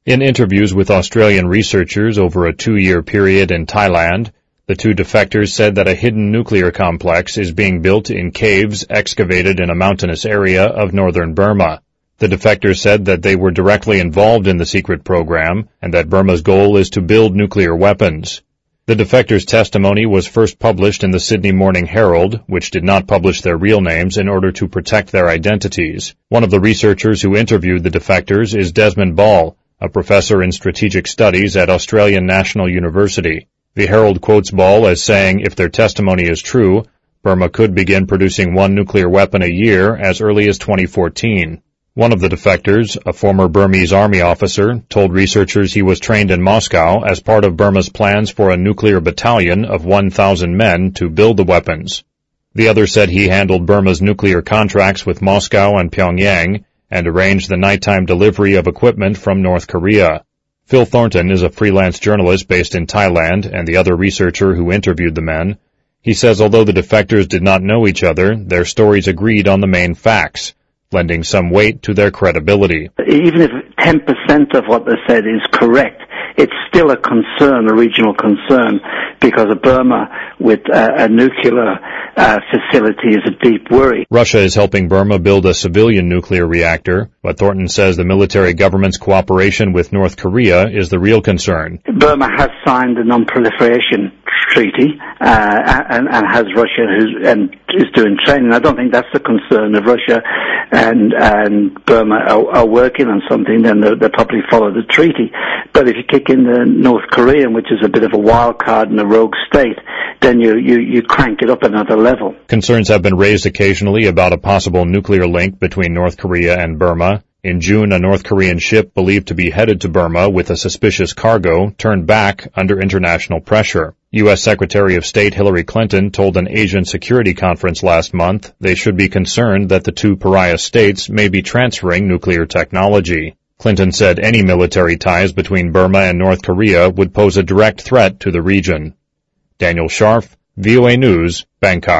In interviews with Australian researchers over a 2-year period in Thailand, the two defectors said that a hidden nuclear complex is being built in caves excavated in a mountainous area of northern Burma. The defectors said that they were directly involved in the secret program and that Burma's goal is to build nuclear weapons. The defectors' testimony was first published in the Sydney Morning Herald, which did not publish their real names in order to protect their identities. One of the researchers who interviewed the defectors is Desmond Ball, a professor in strategic studies at Australian National University. The Herald quotes Ball as saying if their testimony is true, Burma could begin producing one nuclear weapon a year as early as 2014. One of the defectors, a former Burmese army officer, told researchers he was trained in Moscow as part of Burma's plans for a nuclear battalion of 1,000 men to build the weapons. The other said he handled Burma's nuclear contracts with Moscow and Pyongyang and arranged the nighttime delivery of equipment from North Korea. Phil Thornton is a freelance journalist based in Thailand and the other researcher who interviewed the men. He says although the defectors did not know each other, their stories agreed on the main facts, lending some weight to their credibility. Even if 10% of what they said is correct, it's still a concern, a regional concern, because of Burma with a nuclear facility is a deep worry. Russia is helping Burma build a civilian nuclear reactor, but Thornton says the military government's cooperation with North Korea is the real concern. Burma has signed the non-proliferation treaty and has Russia and is doing training. I don't think that's the concern. If Russia and Burma are working on something, then they'll probably follow the treaty. But if you kick in the North Korean, which is a bit of a wild card and a rogue state, then you crank it up another level. Concerns have been raised occasionally about a possible nuclear link between North Korea and Burma. In June, a North Korean ship believed to be headed to Burma with a suspicious cargo turned back under international pressure. U.S. Secretary of State Hillary Clinton told an Asian Security Conference last month they should be concerned that the two pariah states may be transferring nuclear technology. Clinton said any military ties between Burma and North Korea would pose a direct threat to the region. Daniel Scharf, VOA News, Bangkok.